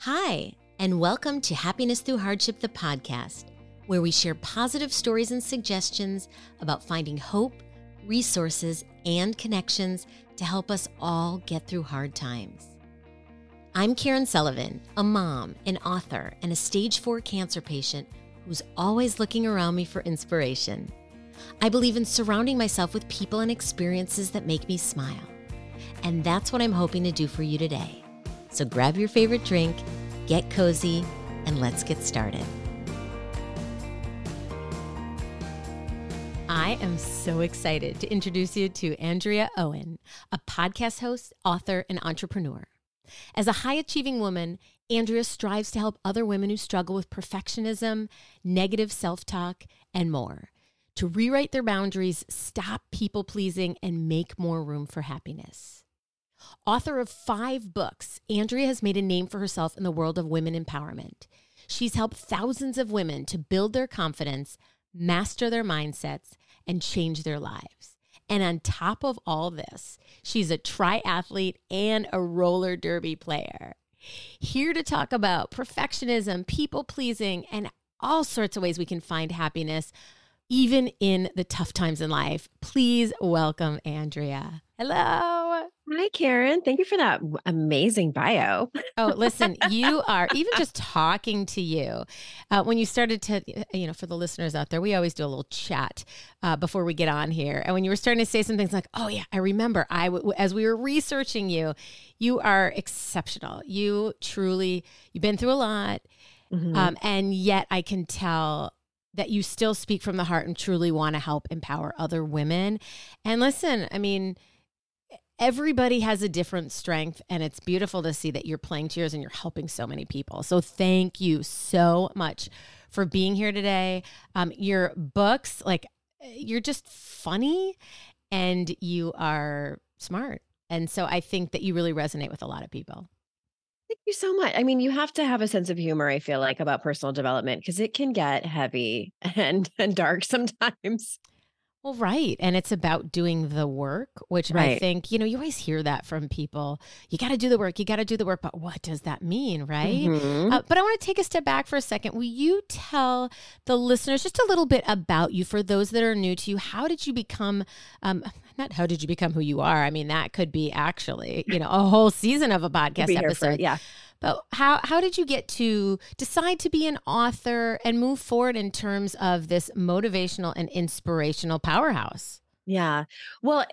Hi, and welcome to Happiness Through Hardship, the podcast, where we share positive stories and suggestions about finding hope, resources, and connections to help us all get through hard times. I'm Karen Sullivan, a mom, an author, and a stage 4 cancer patient who's always looking around me for inspiration. I believe in surrounding myself with people and experiences that make me smile. And that's what I'm hoping to do for you today. So grab your favorite drink, get cozy, and let's get started. I am so excited to introduce you to Andrea Owen, a podcast host, author, and entrepreneur. As a high-achieving woman, Andrea strives to help other women who struggle with perfectionism, negative self-talk, and more, to rewrite their boundaries, stop people-pleasing, and make more room for happiness. Author of 5 books, Andrea has made a name for herself in the world of women empowerment. She's helped thousands of women to build their confidence, master their mindsets, and change their lives. And on top of all this, she's a triathlete and a roller derby player. Here to talk about perfectionism, people-pleasing, and all sorts of ways we can find happiness, even in the tough times in life. Please welcome Andrea. Hello. Hi, Karen. Thank you for that amazing bio. Oh, listen, you are, even just talking to you, when you started to, for the listeners out there, we always do a little chat before we get on here. And when you were starting to say some things like, oh yeah, I remember, as we were researching you, you are exceptional. You've been through a lot. Mm-hmm. And yet I can tell that you still speak from the heart and truly want to help empower other women. And listen, I mean, everybody has a different strength, and it's beautiful to see that you're playing to yours and you're helping so many people. So thank you so much for being here today. Your books, you're just funny and you are smart. And so I think that you really resonate with a lot of people. Thank you so much. I mean, you have to have a sense of humor, I feel like, about personal development because it can get heavy and dark sometimes. Well, right. And it's about doing the work, which I Right. think, you always hear that from people. You got to do the work. You got to do the work. But what does that mean? Right. Mm-hmm. But I want to take a step back for a second. Will you tell the listeners just a little bit about you for those that are new to you? How did you become, not how did you become who you are? I mean, that could be actually, a whole season of a podcast episode. Yeah. But how did you get to decide to be an author and move forward in terms of this motivational and inspirational powerhouse? Yeah. Well,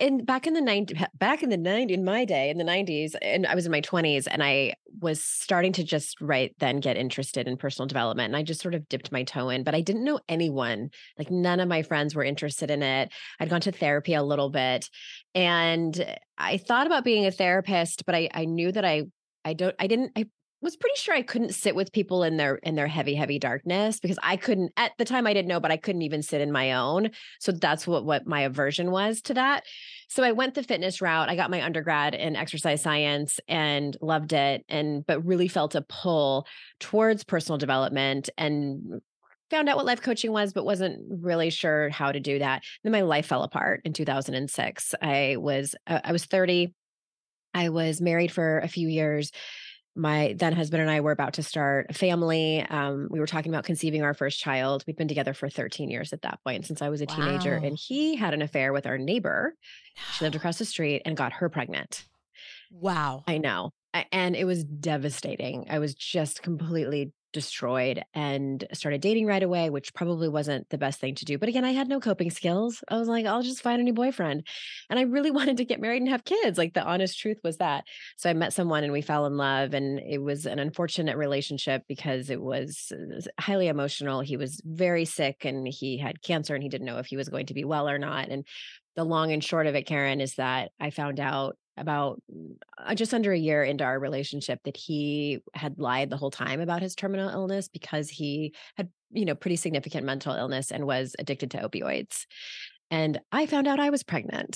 in my day, in the 90s, and I was in my 20s, and I was starting to just get interested in personal development. And I just sort of dipped my toe in, but I didn't know anyone. Like none of my friends were interested in it. I'd gone to therapy a little bit, and I thought about being a therapist, but I knew that I was pretty sure I couldn't sit with people in their heavy, heavy darkness because I couldn't, at the time I didn't know, but I couldn't even sit in my own. So that's what my aversion was to that. So I went the fitness route. I got my undergrad in exercise science and loved it, but really felt a pull towards personal development and found out what life coaching was, but wasn't really sure how to do that. Then my life fell apart in 2006. I was 30. I was married for a few years. My then husband and I were about to start a family. We were talking about conceiving our first child. We'd been together for 13 years at that point, since I was a teenager. Wow. And he had an affair with our neighbor. She lived across the street and got her pregnant. Wow. I know. And it was devastating. I was just completely destroyed and started dating right away, which probably wasn't the best thing to do. But again, I had no coping skills. I was like, I'll just find a new boyfriend. And I really wanted to get married and have kids. Like the honest truth was that. So I met someone and we fell in love. And it was an unfortunate relationship because it was highly emotional. He was very sick and he had cancer and he didn't know if he was going to be well or not. And the long and short of it, Karen, is that I found out about just under a year into our relationship that he had lied the whole time about his terminal illness because he had, pretty significant mental illness and was addicted to opioids. And I found out I was pregnant.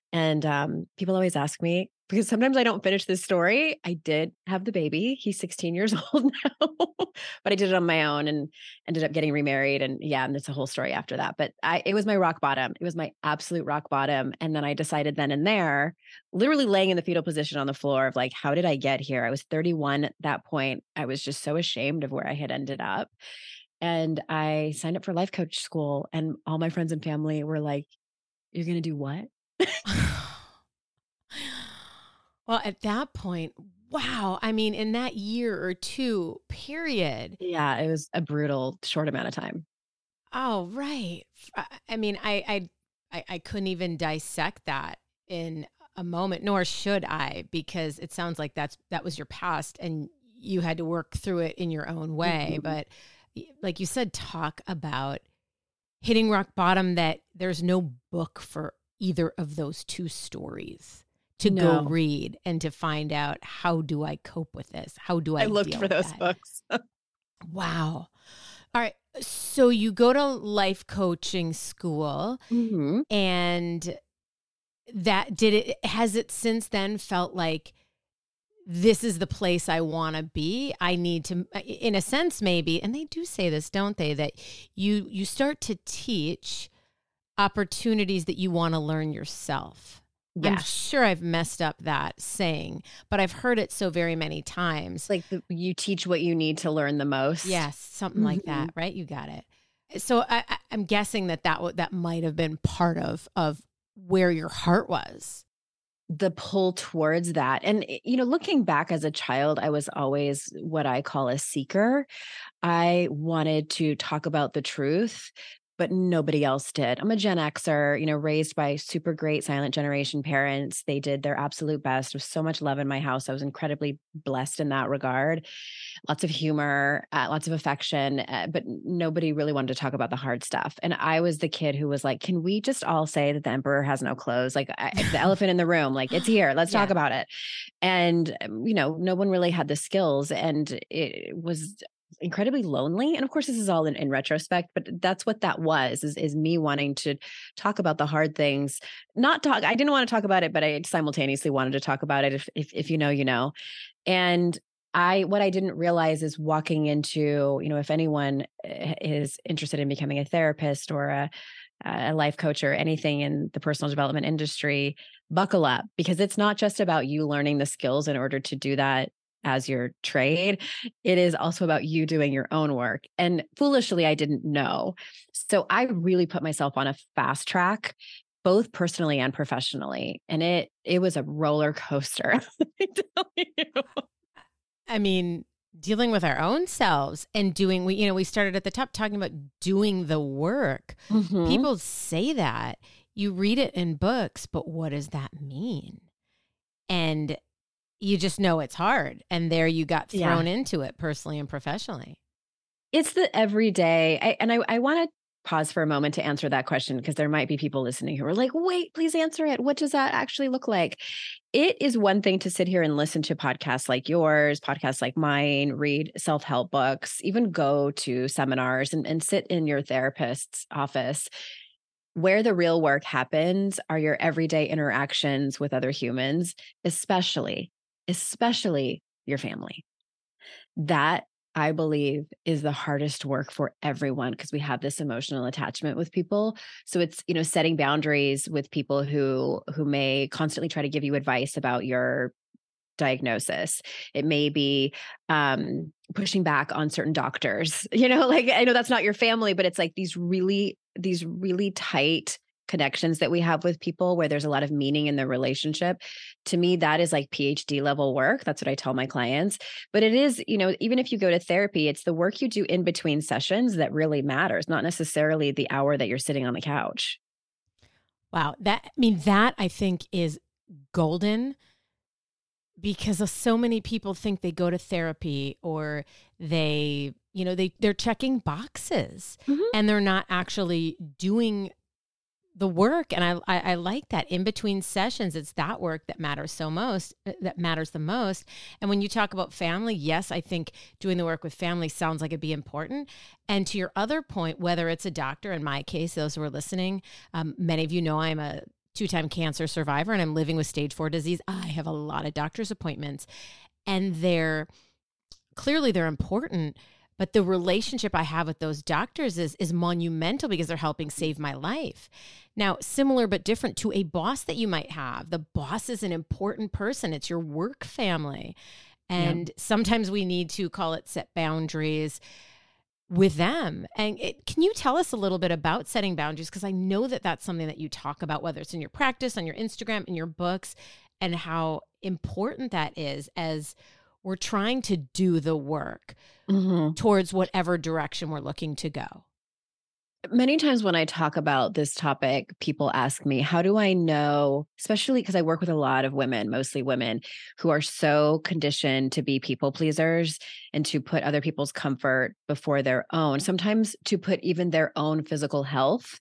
And people always ask me, because sometimes I don't finish this story. I did have the baby. He's 16 years old now, but I did it on my own and ended up getting remarried. And yeah, and it's a whole story after that. But it was my rock bottom. It was my absolute rock bottom. And then I decided then and there, literally laying in the fetal position on the floor of like, how did I get here? I was 31 at that point. I was just so ashamed of where I had ended up. And I signed up for life coach school. And all my friends and family were like, you're going to do what? Well, at that point, wow. I mean, in that year or two period. Yeah, it was a brutal short amount of time. Oh, right. I mean, I couldn't even dissect that in a moment, nor should I, because it sounds like that was your past and you had to work through it in your own way. But like you said, talk about hitting rock bottom, that there's no book for either of those two stories to go read and to find out, how do I cope with this? How do I looked deal for with those that? books. Wow. All right. So you go to life coaching school, and has it since then felt like this is the place I want to be? I need to, in a sense, maybe, and they do say this, don't they, that you start to teach opportunities that you want to learn yourself. Yes. I'm sure I've messed up that saying, but I've heard it so very many times. Like you teach what you need to learn the most. Yes, something like that, right? You got it. So I'm guessing that might have been part of where your heart was. The pull towards that. And, looking back as a child, I was always what I call a seeker. I wanted to talk about the truth, but nobody else did. I'm a Gen Xer, raised by super great silent generation parents. They did their absolute best. There was so much love in my house. I was incredibly blessed in that regard. Lots of humor, lots of affection, but nobody really wanted to talk about the hard stuff. And I was the kid who was like, can we just all say that the emperor has no clothes? Like the elephant in the room, like it's here, let's talk about it. And, no one really had the skills, and it was incredibly lonely. And of course, this is all in retrospect, but that's what that was, is me wanting to talk about the hard things. I didn't want to talk about it, but I simultaneously wanted to talk about it. If you know, you know. And what I didn't realize is walking into, if anyone is interested in becoming a therapist or a life coach or anything in the personal development industry, buckle up, because it's not just about you learning the skills in order to do that as your trade. It is also about you doing your own work. And foolishly, I didn't know. So I really put myself on a fast track, both personally and professionally. And it was a roller coaster. I tell you. I mean, dealing with our own selves and we started at the top talking about doing the work. People say that. You read it in books, but what does that mean? And you just know it's hard. And there you got thrown into it personally and professionally. It's the everyday. I want to pause for a moment to answer that question, because there might be people listening who are like, wait, please answer it. What does that actually look like? It is one thing to sit here and listen to podcasts like yours, podcasts like mine, read self-help books, even go to seminars and sit in your therapist's office. Where the real work happens are your everyday interactions with other humans, especially your family. That, I believe, is the hardest work for everyone, because we have this emotional attachment with people. So it's, setting boundaries with people who may constantly try to give you advice about your diagnosis. It may be pushing back on certain doctors, like, I know that's not your family, but it's like these really tight connections that we have with people where there's a lot of meaning in the relationship. To me, that is like PhD level work. That's what I tell my clients. But it is, even if you go to therapy, it's the work you do in between sessions that really matters, not necessarily the hour that you're sitting on the couch. Wow. That I think is golden, because so many people think they go to therapy or they're checking boxes and they're not actually doing the work. And I like that in between sessions, it's that work that matters the most. And when you talk about family, yes, I think doing the work with family sounds like it'd be important. And to your other point, whether it's a doctor, in my case, those who are listening, many of you know I'm a 2-time cancer survivor and I'm living with stage 4 disease. I have a lot of doctor's appointments, and they're important, but the relationship I have with those doctors is monumental because they're helping save my life. Now, similar but different to a boss that you might have. The boss is an important person. It's your work family. And sometimes we need to set boundaries with them. And can you tell us a little bit about setting boundaries? Because I know that that's something that you talk about, whether it's in your practice, on your Instagram, in your books, and how important that is as we're trying to do the work towards whatever direction we're looking to go. Many times when I talk about this topic, people ask me, how do I know, especially because I work with a lot of women, mostly women, who are so conditioned to be people pleasers and to put other people's comfort before their own, sometimes to put even their own physical health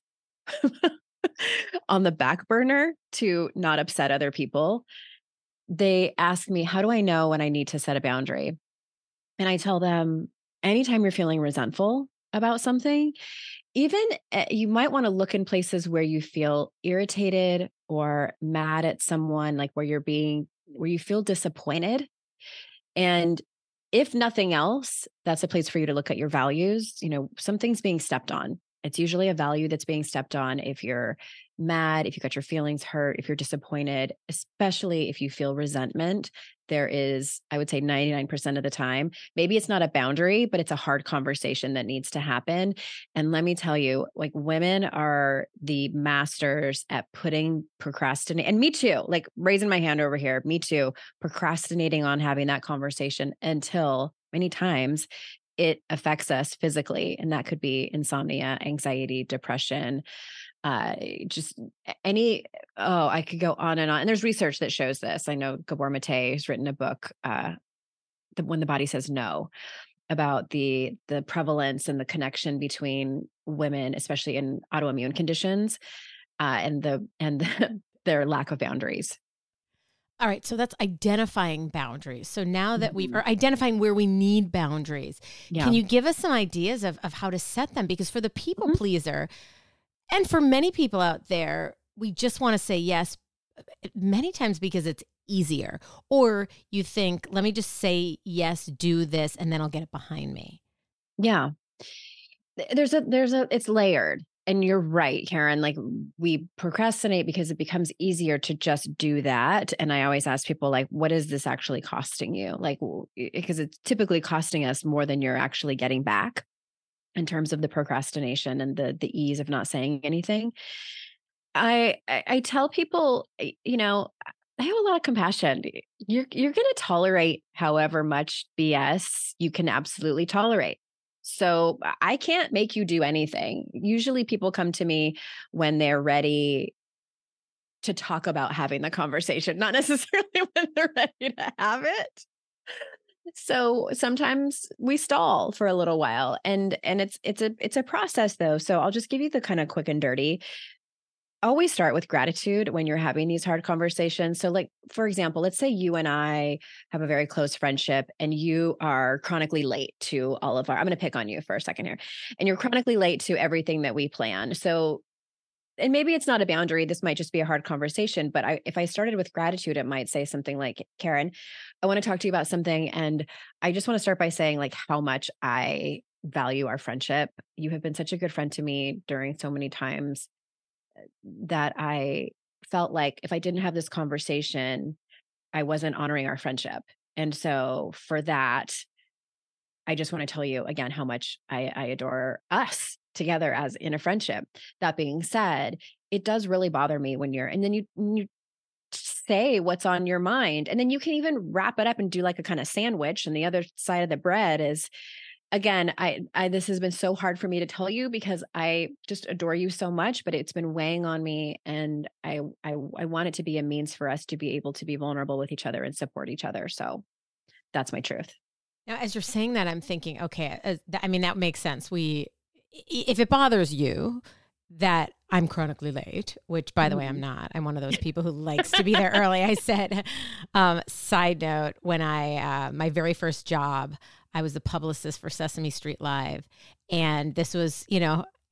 on the back burner to not upset other people. They ask me, how do I know when I need to set a boundary? And I tell them, anytime you're feeling resentful about something, even you might want to look in places where you feel irritated or mad at someone, like where you feel disappointed. And if nothing else, that's a place for you to look at your values. Something's being stepped on. It's usually a value that's being stepped on if you're mad, if you got your feelings hurt, if you're disappointed, especially if you feel resentment. There is, I would say 99% of the time, maybe it's not a boundary, but it's a hard conversation that needs to happen. And let me tell you, like, women are the masters at procrastinating. And me too, like raising my hand over here, me too, procrastinating on having that conversation until many times it affects us physically. And that could be insomnia, anxiety, depression, just I could go on. And there's research that shows this. I know Gabor Mate has written a book, When the Body Says No, about the prevalence and the connection between women, especially in autoimmune conditions, and their lack of boundaries. All right. So that's identifying boundaries. So now that or identifying where we need boundaries, can you give us some ideas of how to set them? Because for the people pleaser, and for many people out there, we just want to say yes, many times because it's easier. Or you think, let me just say yes, do this, and then I'll get it behind me. Yeah. It's layered. And you're right, Karen, like we procrastinate because it becomes easier to just do that. And I always ask people, like, what is this actually costing you? Like, because it's typically costing us more than you're actually getting back in terms of the procrastination and the ease of not saying anything. I tell people, I have a lot of compassion. You're going to tolerate however much BS you can absolutely tolerate. So I can't make you do anything. Usually people come to me when they're ready to talk about having the conversation, not necessarily when they're ready to have it. So sometimes we stall for a little while, and it's a process though. So I'll just give you the kind of quick and dirty. Always start with gratitude when you're having these hard conversations. So like, for example, let's say you and I have a very close friendship and you are chronically late to I'm going to pick on you for a second here, and you're chronically late to everything that we plan. So, and maybe it's not a boundary. This might just be a hard conversation, but if I started with gratitude, it might say something like, Karen, I want to talk to you about something. And I just want to start by saying like how much I value our friendship. You have been such a good friend to me during so many times that I felt like if I didn't have this conversation, I wasn't honoring our friendship. And so for that, I just want to tell you again how much I adore us together as in a friendship. That being said, it does really bother me and then you say what's on your mind, and then you can even wrap it up and do like a kind of sandwich. And the other side of the bread is, again, this has been so hard for me to tell you because I just adore you so much, but it's been weighing on me, and I want it to be a means for us to be able to be vulnerable with each other and support each other. So that's my truth. Now, as you're saying that, I'm thinking, okay, that makes sense. If it bothers you that I'm chronically late, which by the way, I'm not. I'm one of those people who likes to be there early. I said, side note, when my very first job, I was the publicist for Sesame Street Live. And this was,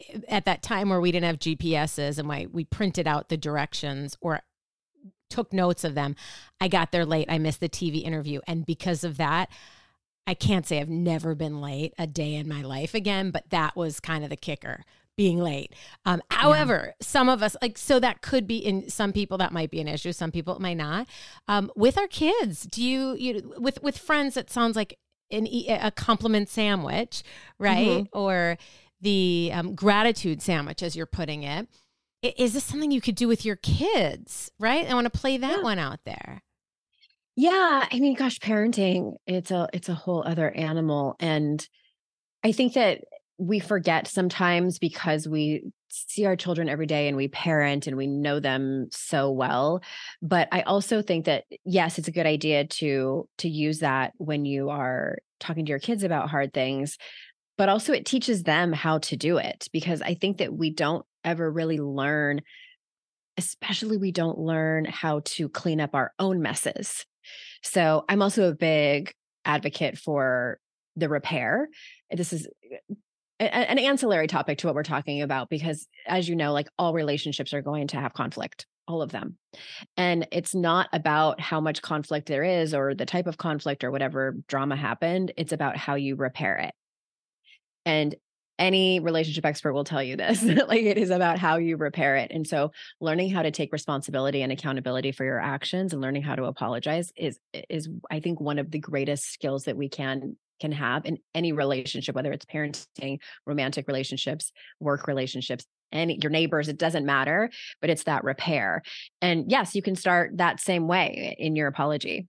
at that time where we didn't have GPSs and we printed out the directions or took notes of them, I got there late. I missed the TV interview. And because of that, I can't say I've never been late a day in my life again, but that was kind of the kicker, being late. However, some of us so that could be in some people, that might be an issue. Some people it might not. With our kids, do you with friends, it sounds like a compliment sandwich, right? Mm-hmm. Or the gratitude sandwich, as you're putting it. Is this something you could do with your kids, right? I want to play that one out there. Yeah. I mean, gosh, parenting, it's a whole other animal. And I think that we forget sometimes because we see our children every day and we parent and we know them so well. But I also think that, yes, it's a good idea to use that when you are talking to your kids about hard things, but also it teaches them how to do it, because I think that we don't ever really learn, especially we don't learn how to clean up our own messes. So I'm also a big advocate for the repair. This is an ancillary topic to what we're talking about, because as you know, like all relationships are going to have conflict, all of them. And it's not about how much conflict there is or the type of conflict or whatever drama happened. It's about how you repair it. And any relationship expert will tell you this, like it is about how you repair it. And so learning how to take responsibility and accountability for your actions and learning how to apologize is I think one of the greatest skills that we can have in any relationship, whether it's parenting, romantic relationships, work relationships, your neighbors, it doesn't matter, but it's that repair. And yes, you can start that same way in your apology.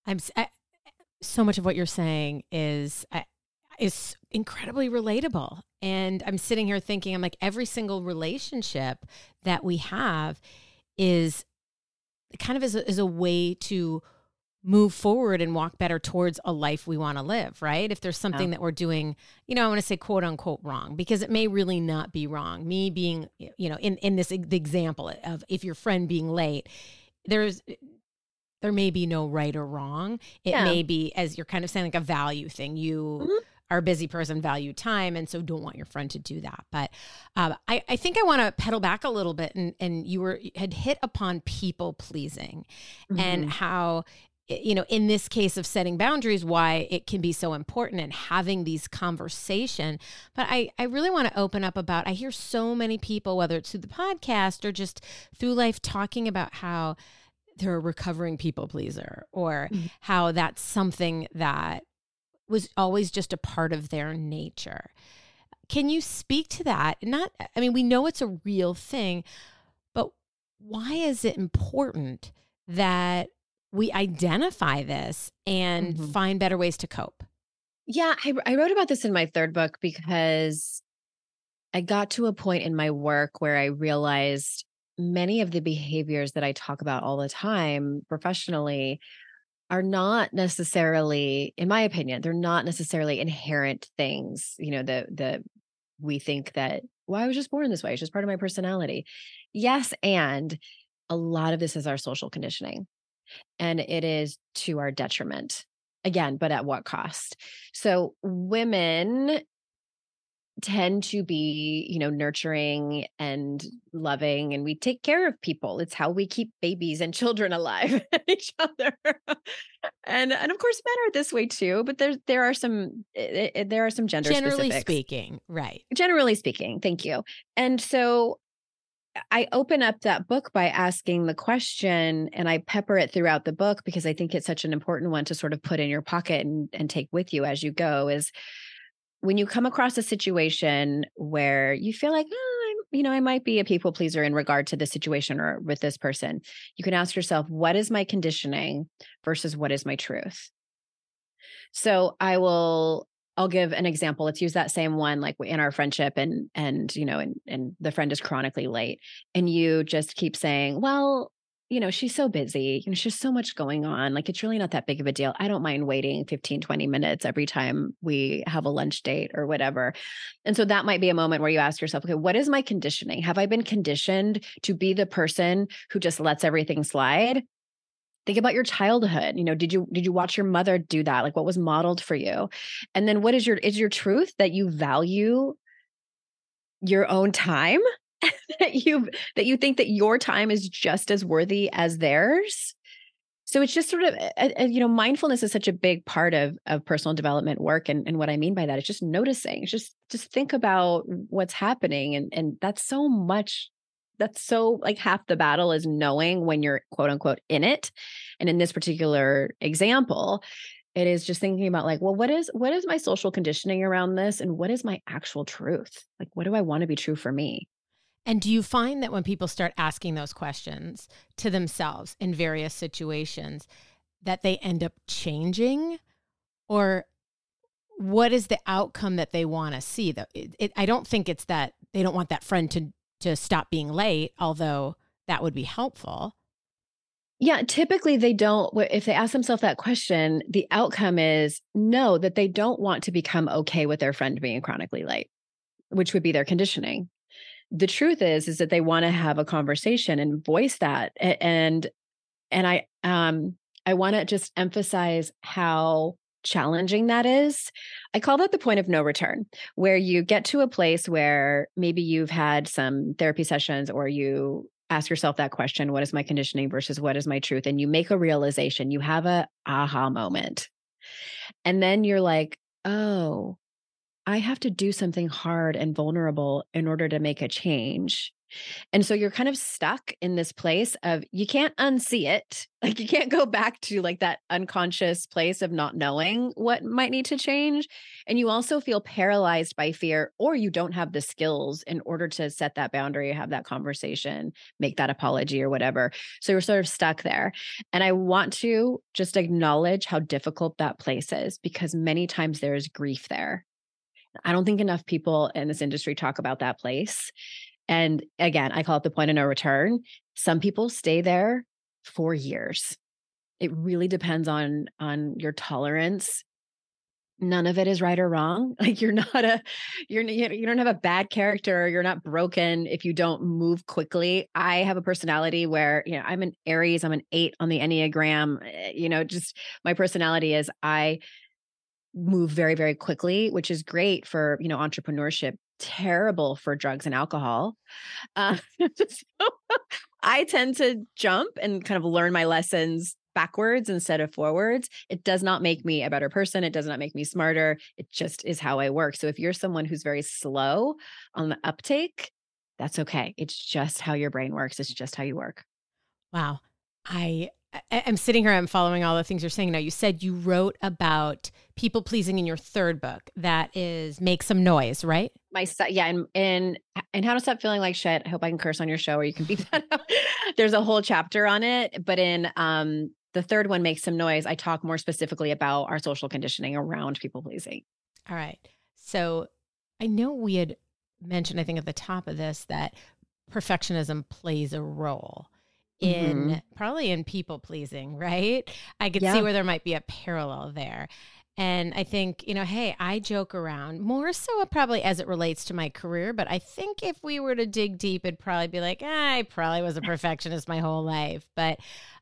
So much of what you're saying is incredibly relatable. And I'm sitting here thinking, I'm like, every single relationship that we have is kind of is a way to move forward and walk better towards a life we want to live, right? If there's something that we're doing, I want to say quote unquote wrong, because it may really not be wrong. Me being, in this the example of if your friend being late, there may be no right or wrong. It may be, as you're kind of saying, like a value thing. You are a busy person, value time, and so don't want your friend to do that. But I think I want to pedal back a little bit, and you had hit upon people pleasing and how, in this case of setting boundaries, why it can be so important and having these conversation. But I really want to open up about, I hear so many people, whether it's through the podcast or just through life, talking about how they're a recovering people pleaser, or how that's something that was always just a part of their nature. Can you speak to that? We know it's a real thing, but why is it important that we identify this and find better ways to cope? Yeah, I wrote about this in my third book because I got to a point in my work where I realized many of the behaviors that I talk about all the time professionally are not necessarily, in my opinion, they're not necessarily inherent things, we think that, well, I was just born this way. It's just part of my personality. Yes. And a lot of this is our social conditioning, and it is to our detriment. Again, but at what cost? So women tend to be, nurturing and loving, and we take care of people. It's how we keep babies and children alive and each other. And of course men are this way too, but there are some gender generally specifics. speaking, right? Generally speaking, thank you. And so I open up that book by asking the question, and I pepper it throughout the book because I think it's such an important one to sort of put in your pocket and take with you as you go, is when you come across a situation where you feel like, I might be a people pleaser in regard to the situation or with this person, you can ask yourself, what is my conditioning versus what is my truth? So I'll give an example. Let's use that same one, like in our friendship, and the friend is chronically late, and you just keep saying, well, she's so busy, she's so much going on. Like, it's really not that big of a deal. I don't mind waiting 15, 20 minutes every time we have a lunch date or whatever. And so that might be a moment where you ask yourself, okay, what is my conditioning? Have I been conditioned to be the person who just lets everything slide? Think about your childhood. Did you watch your mother do that? Like, what was modeled for you? And then what is your truth that you value your own time that you think that your time is just as worthy as theirs. So it's just sort of, mindfulness is such a big part of personal development work. And what I mean by that is just noticing, just think about what's happening. And that's so much, that's so like half the battle is knowing when you're quote unquote in it. And in this particular example, it is just thinking about like, well, what is my social conditioning around this? And what is my actual truth? Like, what do I want to be true for me? And do you find that when people start asking those questions to themselves in various situations, that they end up changing? Or what is the outcome that they want to see? I don't think it's that they don't want that friend to stop being late, although that would be helpful. Yeah, typically they don't. If they ask themselves that question, the outcome is no, that they don't want to become okay with their friend being chronically late, which would be their conditioning. The truth is that they want to have a conversation and voice that. And I want to just emphasize how challenging that is. I call that the point of no return, where you get to a place where maybe you've had some therapy sessions or you ask yourself that question, what is my conditioning versus what is my truth? And you make a realization, you have a aha moment. And then you're like, oh, I have to do something hard and vulnerable in order to make a change. And so you're kind of stuck in this place of you can't unsee it. Like you can't go back to like that unconscious place of not knowing what might need to change. And you also feel paralyzed by fear, or you don't have the skills in order to set that boundary, have that conversation, make that apology or whatever. So you're sort of stuck there. And I want to just acknowledge how difficult that place is because many times there is grief there. I don't think enough people in this industry talk about that place. And again, I call it the point of no return. Some people stay there for years. It really depends on your tolerance. None of it is right or wrong. Like you don't have a bad character. You're not broken if you don't move quickly. I have a personality where, I'm an Aries, I'm an 8 on the Enneagram. Just my personality is I move very, very quickly, which is great for, entrepreneurship, terrible for drugs and alcohol. So I tend to jump and kind of learn my lessons backwards instead of forwards. It does not make me a better person. It does not make me smarter. It just is how I work. So if you're someone who's very slow on the uptake, that's okay. It's just how your brain works. It's just how you work. Wow. I'm sitting here, I'm following all the things you're saying. Now, you said you wrote about people pleasing in your third book. That is Make Some Noise, right? Yeah, and How to Stop Feeling Like Shit. I hope I can curse on your show or you can beat that out. There's a whole chapter on it. But in the third one, Make Some Noise, I talk more specifically about our social conditioning around people pleasing. All right. So I know we had mentioned, I think at the top of this, that perfectionism plays a role in probably in people pleasing, right? I could see where there might be a parallel there. And I think, hey, I joke around more so probably as it relates to my career. But I think if we were to dig deep, it'd probably be like, I probably was a perfectionist my whole life. But,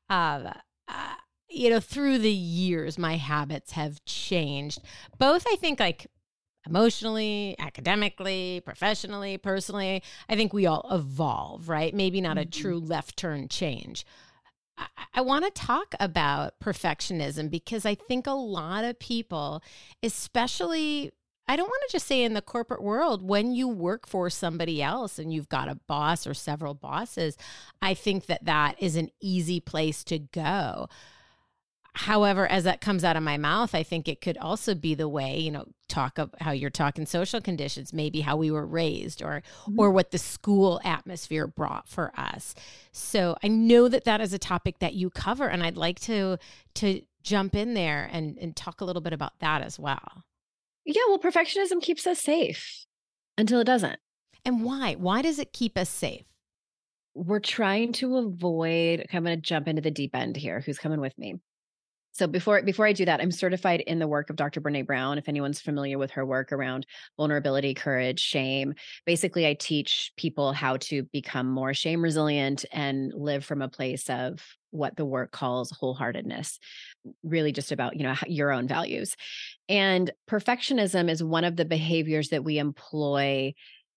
through the years, my habits have changed. Both, I think, like emotionally, academically, professionally, personally. I think we all evolve, right? Maybe not a true left turn change. I want to talk about perfectionism because I think a lot of people, especially, I don't want to just say in the corporate world, when you work for somebody else and you've got a boss or several bosses, I think that is an easy place to go. However, as that comes out of my mouth, I think it could also be the way, talk of how you're talking social conditions, maybe how we were raised or what the school atmosphere brought for us. So I know that is a topic that you cover, and I'd like to jump in there and talk a little bit about that as well. Yeah, well, perfectionism keeps us safe until it doesn't. And why? Why does it keep us safe? We're trying to avoid, I'm going to jump into the deep end here. Who's coming with me? So before I do that, I'm certified in the work of Dr. Brene Brown. If anyone's familiar with her work around vulnerability, courage, shame, basically I teach people how to become more shame resilient and live from a place of what the work calls wholeheartedness, really just about, your own values. And perfectionism is one of the behaviors that we employ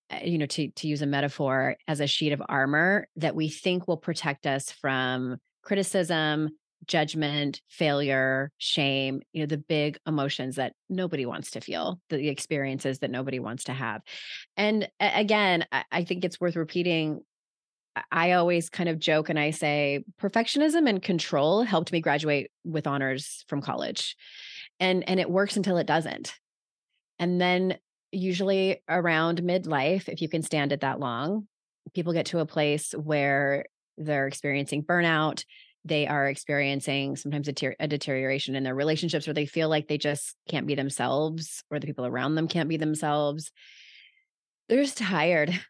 to use a metaphor, as a sheet of armor that we think will protect us from criticism, judgment, failure, shame, the big emotions that nobody wants to feel, the experiences that nobody wants to have. And again, I think it's worth repeating. I always kind of joke and I say perfectionism and control helped me graduate with honors from college. And it works until it doesn't. And then usually around midlife, if you can stand it that long, people get to a place where they're experiencing burnout. They are experiencing sometimes a deterioration in their relationships, where they feel like they just can't be themselves, or the people around them can't be themselves. They're just tired.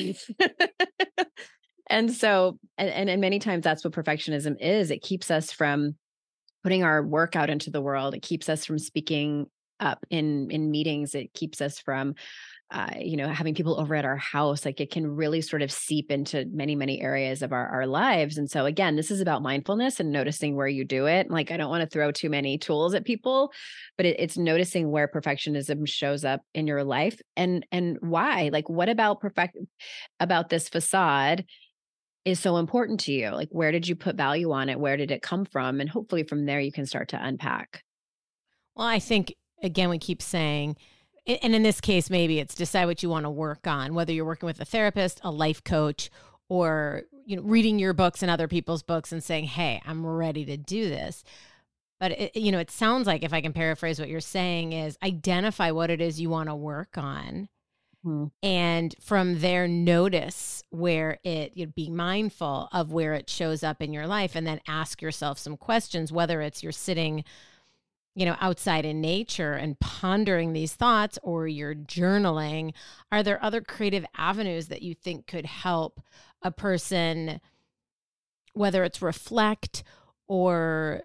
And so, and many times that's what perfectionism is. It keeps us from putting our work out into the world. It keeps us from speaking up in meetings. It keeps us from, having people over at our house. Like, it can really sort of seep into many, many areas of our lives. And so again, this is about mindfulness and noticing where you do it. Like, I don't want to throw too many tools at people, but it's noticing where perfectionism shows up in your life, and why. Like, what about this facade is so important to you? Like, where did you put value on it? Where did it come from? And hopefully from there you can start to unpack. Well, I think, again, we keep saying, and in this case, maybe it's decide what you want to work on, whether you're working with a therapist, a life coach, or reading your books and other people's books and saying, hey, I'm ready to do this. But it sounds like, if I can paraphrase what you're saying, is identify what it is you want to work on. And from there, notice where be mindful of where it shows up in your life, and then ask yourself some questions, whether it's you're sitting, outside in nature and pondering these thoughts, or you're journaling. Are there other creative avenues that you think could help a person, whether it's reflect or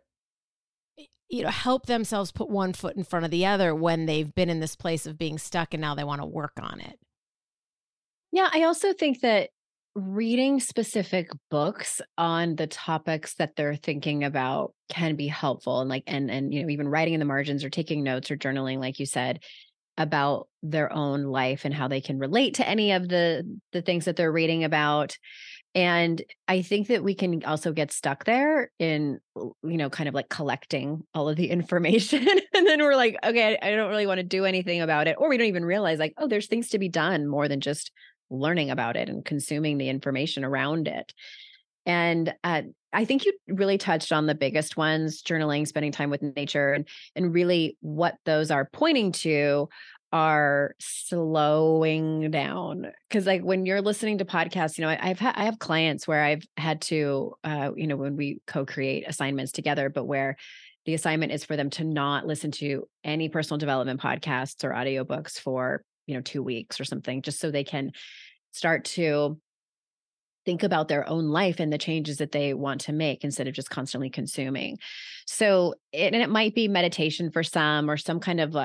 help themselves put one foot in front of the other when they've been in this place of being stuck and now they want to work on it? Yeah, I also think that reading specific books on the topics that they're thinking about can be helpful, and even writing in the margins or taking notes or journaling, like you said, about their own life and how they can relate to any of the things that they're reading about. And I think that we can also get stuck there in, kind of like collecting all of the information. And then we're like, okay, I don't really want to do anything about it. Or we don't even realize, like, oh, there's things to be done more than just learning about it and consuming the information around it. And I think you really touched on the biggest ones: journaling, spending time with nature, and really what those are pointing to are slowing down. Because, like, when you're listening to podcasts, I have clients where I've had to, when we co-create assignments together, but where the assignment is for them to not listen to any personal development podcasts or audiobooks for 2 weeks or something, just so they can start to think about their own life and the changes that they want to make, instead of just constantly consuming. So, and it might be meditation for some, or some kind of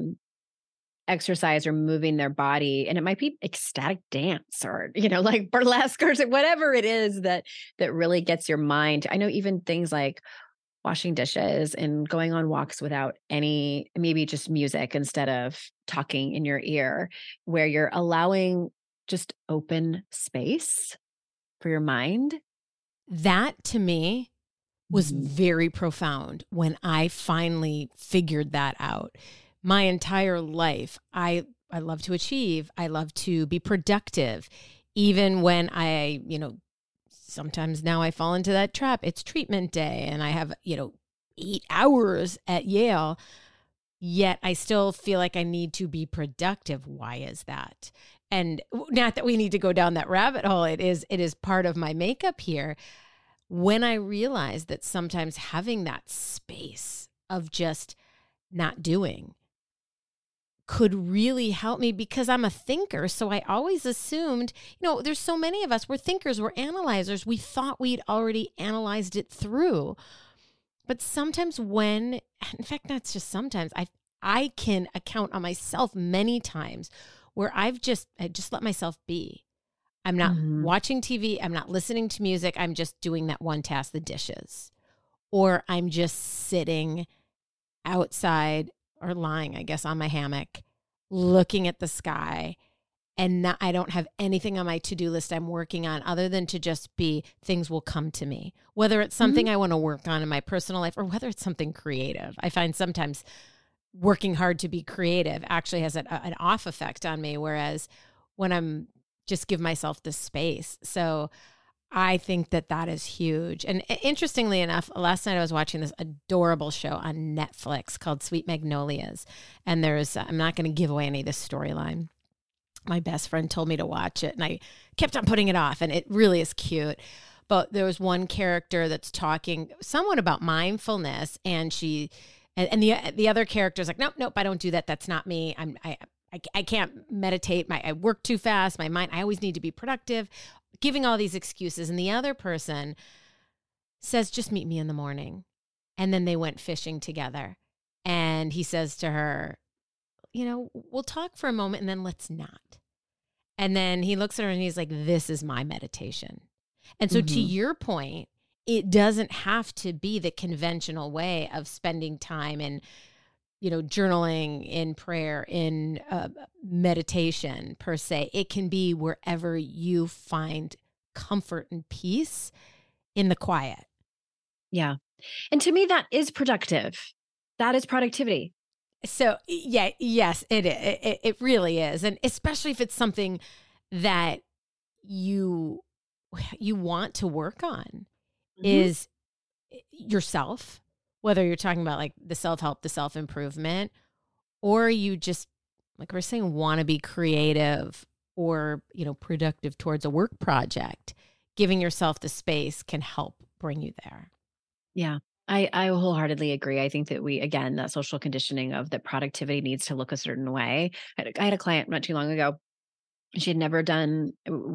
exercise or moving their body. And it might be ecstatic dance, or, like burlesque, or whatever it is that really gets your mind. I know even things like washing dishes and going on walks without maybe just music instead of talking in your ear, where you're allowing just open space for your mind. That, to me, was very profound when I finally figured that out. My entire life, I love to achieve. I love to be productive. Even when I, sometimes now I fall into that trap. It's treatment day and I have, 8 hours at Yale, yet I still feel like I need to be productive. Why is that? And not that we need to go down that rabbit hole. It is part of my makeup here. When I realized that sometimes having that space of just not doing could really help me, because I'm a thinker. So I always assumed, there's so many of us, we're thinkers, we're analyzers. We thought we'd already analyzed it through. But sometimes in fact, not just sometimes, I can account on myself many times where I just let myself be. I'm not watching TV. I'm not listening to music. I'm just doing that one task, the dishes. Or I'm just sitting outside, or lying, I guess, on my hammock, looking at the sky and not, I don't have anything on my to-do list I'm working on other than to just be things will come to me, whether it's something I want to work on in my personal life or whether it's something creative. I find sometimes working hard to be creative actually has an off effect on me, whereas when I'm just give myself the space. So I think that is huge. And interestingly enough, last night I was watching this adorable show on Netflix called Sweet Magnolias. And there's, I'm not going to give away any of this storyline. My best friend told me to watch it and I kept on putting it off, and it really is cute. But there was one character that's talking somewhat about mindfulness, and the other character's like, nope, I don't do that. That's not me. I can't meditate. I work too fast. My mind, I always need to be productive, giving all these excuses. And the other person says, just meet me in the morning. And then they went fishing together. And he says to her, we'll talk for a moment and then let's not. And then he looks at her and he's like, this is my meditation. And so to your point, it doesn't have to be the conventional way of spending time in, journaling, in prayer, in meditation per se. It can be wherever you find comfort and peace in the quiet. Yeah. And to me, that is productive. That is productivity. So yes, it really is. And especially if it's something that you want to work on is yourself, whether you're talking about like the self-help, the self-improvement, or you just, like we're saying, want to be creative or, productive towards a work project. Giving yourself the space can help bring you there. Yeah. I wholeheartely agree. I think that that social conditioning of that productivity needs to look a certain way. I had a client not too long ago. She had never done,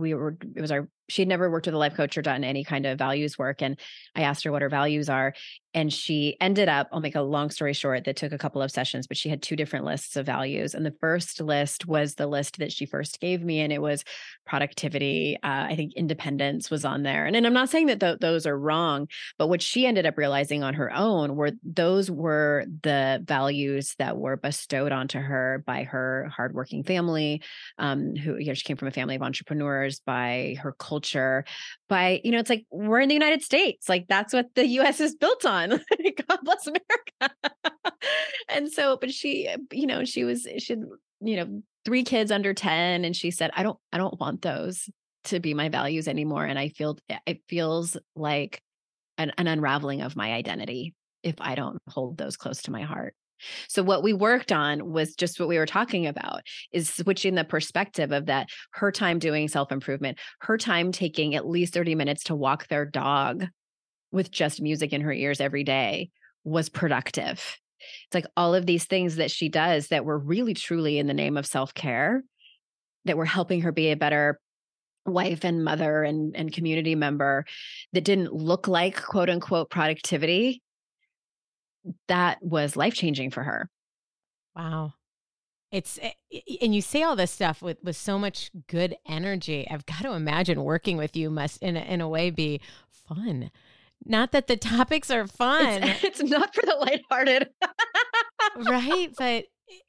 she had never worked with a life coach or done any kind of values work. And I asked her what her values are. And she ended up, I'll make a long story short, that took a couple of sessions, but she had two different lists of values. And the first list was the list that she first gave me. And it was productivity. I think independence was on there. And I'm not saying that those are wrong, but what she ended up realizing on her own were the values that were bestowed onto her by her hardworking family, who, she came from a family of entrepreneurs, by her culture, by, it's like, we're in the United States. Like, that's what the US is built on. God bless America. And so, but she had, 3 kids under 10. And she said, I don't want those to be my values anymore. And it feels like an unraveling of my identity if I don't hold those close to my heart. So what we worked on was just what we were talking about, is switching the perspective of that, her time doing self-improvement, her time taking at least 30 minutes to walk their dog with just music in her ears every day was productive. It's like all of these things that she does that were really truly in the name of self-care, that were helping her be a better wife and mother and community member, that didn't look like quote unquote productivity. That was life-changing for her. Wow. And you say all this stuff with so much good energy. I've got to imagine working with you must in a way be fun. Not that the topics are fun. It's not for the lighthearted. Right. But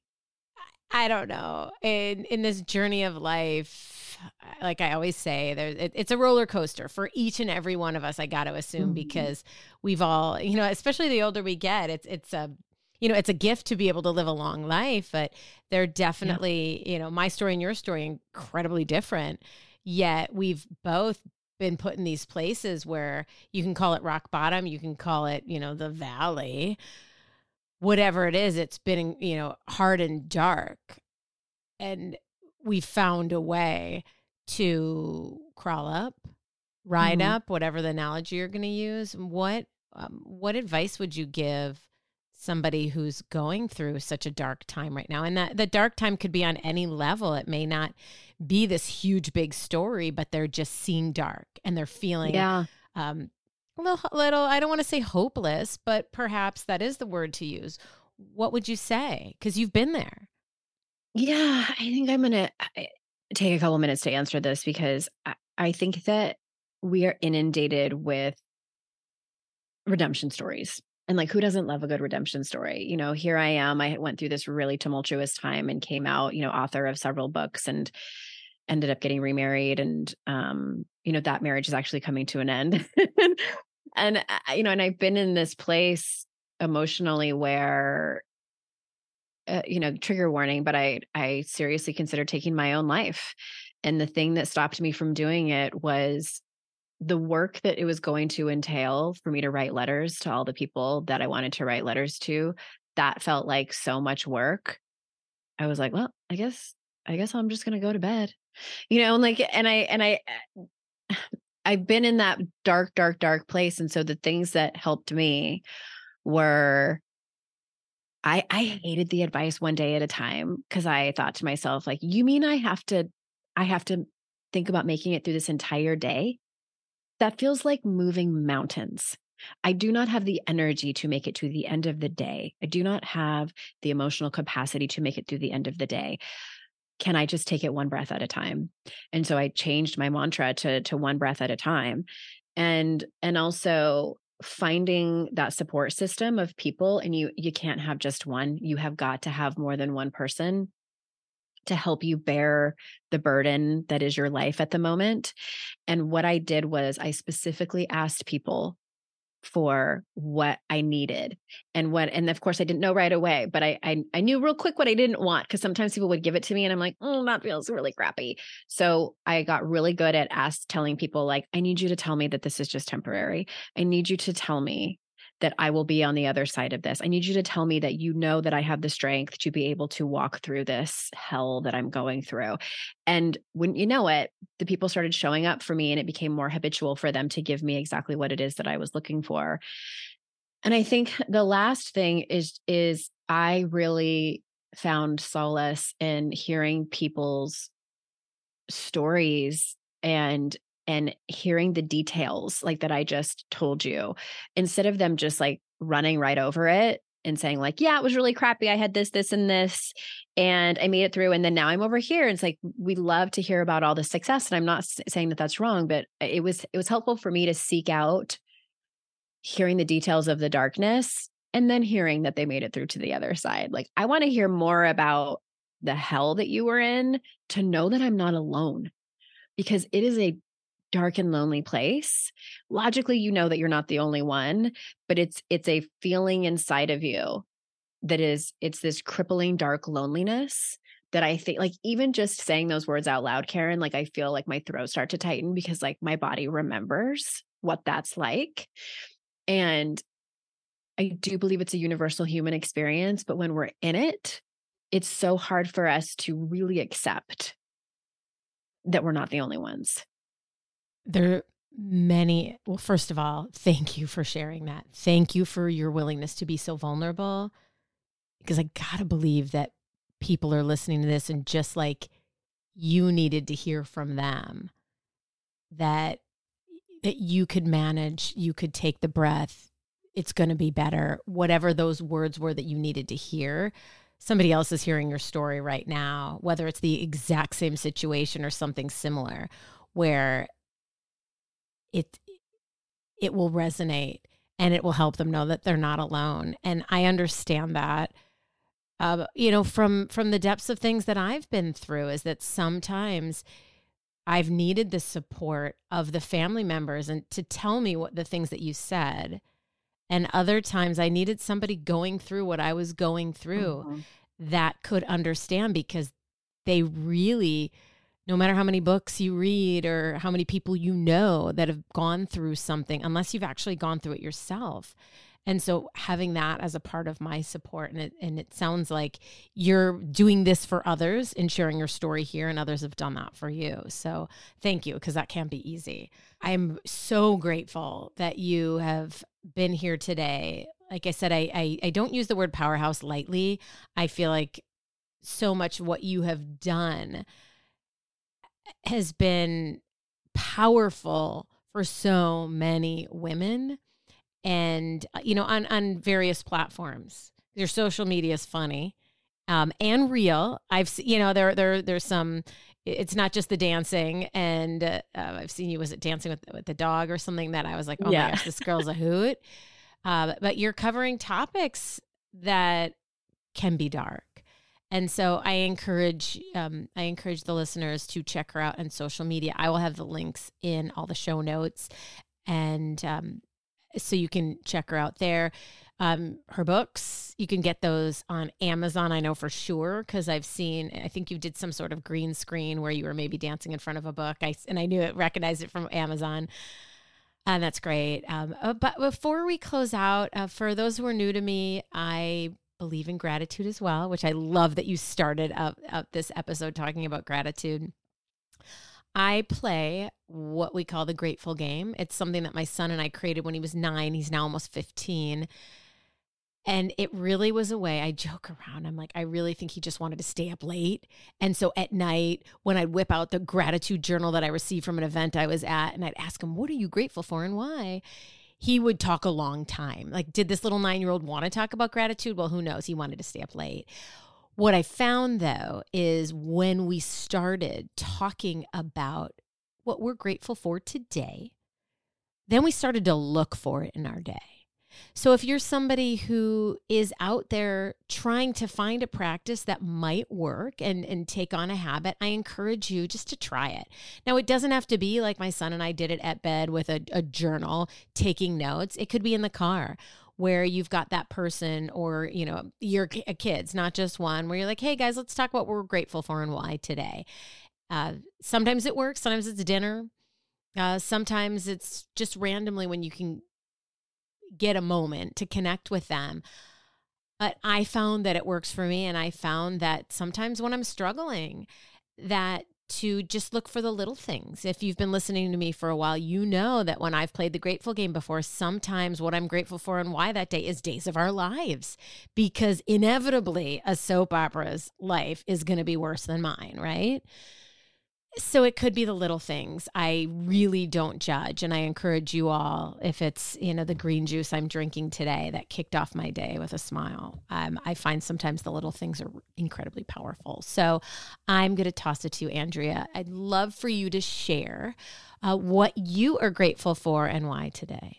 I don't know. In this journey of life, like I always say, it's a roller coaster for each and every one of us, I got to assume, because we've all, especially the older we get, it's a gift to be able to live a long life, but they're definitely, my story and your story, incredibly different. Yet we've both been put in these places where you can call it rock bottom, you can call it, the valley, whatever it is, it's been, hard and dark. And we found a way to crawl up, ride up, whatever the analogy you're going to use. What advice would you give somebody who's going through such a dark time right now? And that the dark time could be on any level. It may not be this huge, big story, but they're just seeing dark and they're feeling a little, I don't want to say hopeless, but perhaps that is the word to use. What would you say? Because you've been there. Yeah, I think I'm going to take a couple minutes to answer this, because I think that we are inundated with redemption stories. And like, who doesn't love a good redemption story? Here I am. I went through this really tumultuous time and came out, author of several books. And ended up getting remarried, and that marriage is actually coming to an end. And and I've been in this place emotionally where trigger warning, but I seriously considered taking my own life. And the thing that stopped me from doing it was the work that it was going to entail for me to write letters to all the people that I wanted to write letters to. That felt like so much work. I was like, well, I guess I'm just going to go to bed, I've been in that dark, dark, dark place. And so the things that helped me were, I hated the advice one day at a time, because I thought to myself, like, you mean I have to think about making it through this entire day? That feels like moving mountains. I do not have the energy to make it to the end of the day. I do not have the emotional capacity to make it through the end of the day. Can I just take it one breath at a time? And so I changed my mantra to one breath at a time. And also finding that support system of people, and you can't have just one. You have got to have more than one person to help you bear the burden that is your life at the moment. And what I did was I specifically asked people for what I needed, and of course I didn't know right away, but I knew real quick what I didn't want, because sometimes people would give it to me and I'm like, that feels really crappy. So I got really good at telling people, like, I need you to tell me that this is just temporary. I need you to tell me that I will be on the other side of this. I need you to tell me that that I have the strength to be able to walk through this hell that I'm going through. And when you know it, the people started showing up for me, and it became more habitual for them to give me exactly what it is that I was looking for. And I think the last thing is I really found solace in hearing people's stories and hearing the details like that I just told you, instead of them just like running right over it and saying like, yeah, it was really crappy. I had this, and this, and I made it through. And then now I'm over here. And it's like, we love to hear about all the success. And I'm not saying that that's wrong, but it was helpful for me to seek out hearing the details of the darkness, and then hearing that they made it through to the other side. Like, I want to hear more about the hell that you were in, to know that I'm not alone, because it is a dark and lonely place. Logically, you know that you're not the only one, but it's a feeling inside of you that it's this crippling dark loneliness that I think, like, even just saying those words out loud, Karen, like, I feel like my throat start to tighten, because like my body remembers what that's like. And I do believe it's a universal human experience, but when we're in it, it's so hard for us to really accept that we're not the only ones. There are many. Well, first of all, thank you for sharing that. Thank you for your willingness to be so vulnerable, because I gotta believe that people are listening to this, and just like you needed to hear from them that you could manage, you could take the breath. It's going to be better. Whatever those words were that you needed to hear, somebody else is hearing your story right now, whether it's the exact same situation or something similar, where it will resonate and it will help them know that they're not alone. And I understand that, from the depths of things that I've been through, is that sometimes I've needed the support of the family members and to tell me what the things that you said. And other times I needed somebody going through what I was going through that could understand, because they really, no matter how many books you read or how many people you know that have gone through something, unless you've actually gone through it yourself. And so having that as a part of my support, and it sounds like you're doing this for others and sharing your story here, and others have done that for you. So thank you, because that can't be easy. I'm so grateful that you have been here today. Like I said, I don't use the word powerhouse lightly. I feel like so much what you have done has been powerful for so many women. And, on various platforms. Your social media is funny and real. I've seen, there's some, it's not just the dancing. And I've seen you, was it dancing with the dog or something, that I was like, oh my gosh, this girl's a hoot. But you're covering topics that can be dark. And so I encourage the listeners to check her out on social media. I will have the links in all the show notes, and so you can check her out there. Her books, you can get those on Amazon, I know for sure, because I think you did some sort of green screen where you were maybe dancing in front of a book. And I recognized it from Amazon. And that's great. But before we close out, for those who are new to me, I believe in gratitude as well, which I love that you started up this episode talking about gratitude. I play what we call the Grateful Game. It's something that my son and I created when he was 9. He's now almost 15. And it really was a way, I joke around. I'm like, I really think he just wanted to stay up late. And so at night, when I'd whip out the gratitude journal that I received from an event I was at, and I'd ask him, what are you grateful for and why? He would talk a long time. Like, did this little 9-year-old want to talk about gratitude? Well, who knows? He wanted to stay up late. What I found, though, is when we started talking about what we're grateful for today, then we started to look for it in our day. So if you're somebody who is out there trying to find a practice that might work and take on a habit, I encourage you just to try it. Now, it doesn't have to be like my son and I did it at bed with a journal, taking notes. It could be in the car where you've got that person or, your kids, not just one, where you're like, hey, guys, let's talk about what we're grateful for and why today. Sometimes it works. Sometimes it's dinner. Sometimes it's just randomly when you can get a moment to connect with them. But I found that it works for me. And I found that sometimes when I'm struggling, that to just look for the little things. If you've been listening to me for a while, you know that when I've played the Grateful Game before, sometimes what I'm grateful for and why that day is days of our lives, because inevitably a soap opera's life is going to be worse than mine, right? So it could be the little things. I really don't judge. And I encourage you all, if it's, the green juice I'm drinking today that kicked off my day with a smile, I find sometimes the little things are incredibly powerful. So I'm going to toss it to you, Andrea. I'd love for you to share what you are grateful for and why today.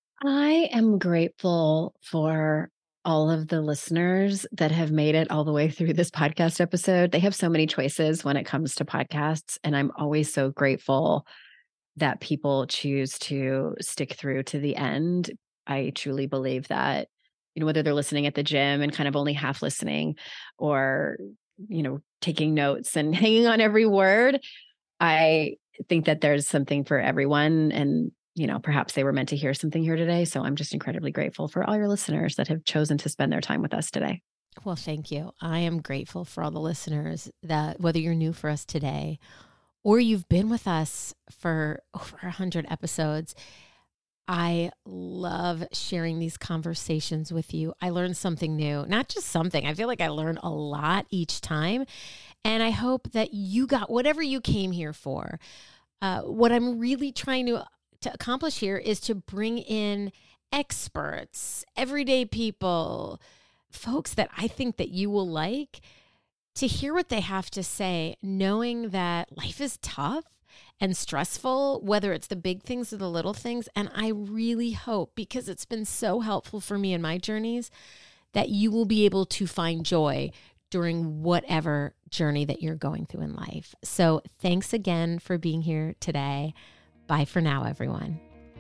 I am grateful for all of the listeners that have made it all the way through this podcast episode. They have so many choices when it comes to podcasts, and I'm always so grateful that people choose to stick through to the end. I truly believe that, whether they're listening at the gym and kind of only half listening or, taking notes and hanging on every word, I think that there's something for everyone. And perhaps they were meant to hear something here today. So I'm just incredibly grateful for all your listeners that have chosen to spend their time with us today. Well, thank you. I am grateful for all the listeners that, whether you're new for us today or you've been with us for over 100 episodes, I love sharing these conversations with you. I learn something new, not just something. I feel like I learn a lot each time. And I hope that you got whatever you came here for. What I'm really trying to accomplish here is to bring in experts, everyday people, folks that I think that you will like, to hear what they have to say, knowing that life is tough and stressful, whether it's the big things or the little things. And I really hope, because it's been so helpful for me in my journeys, that you will be able to find joy during whatever journey that you're going through in life. So thanks again for being here today. Bye for now, everyone.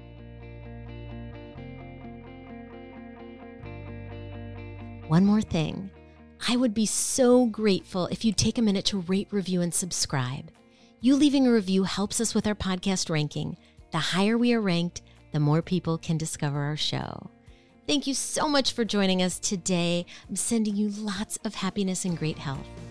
One more thing. I would be so grateful if you'd take a minute to rate, review, and subscribe. You leaving a review helps us with our podcast ranking. The higher we are ranked, the more people can discover our show. Thank you so much for joining us today. I'm sending you lots of happiness and great health.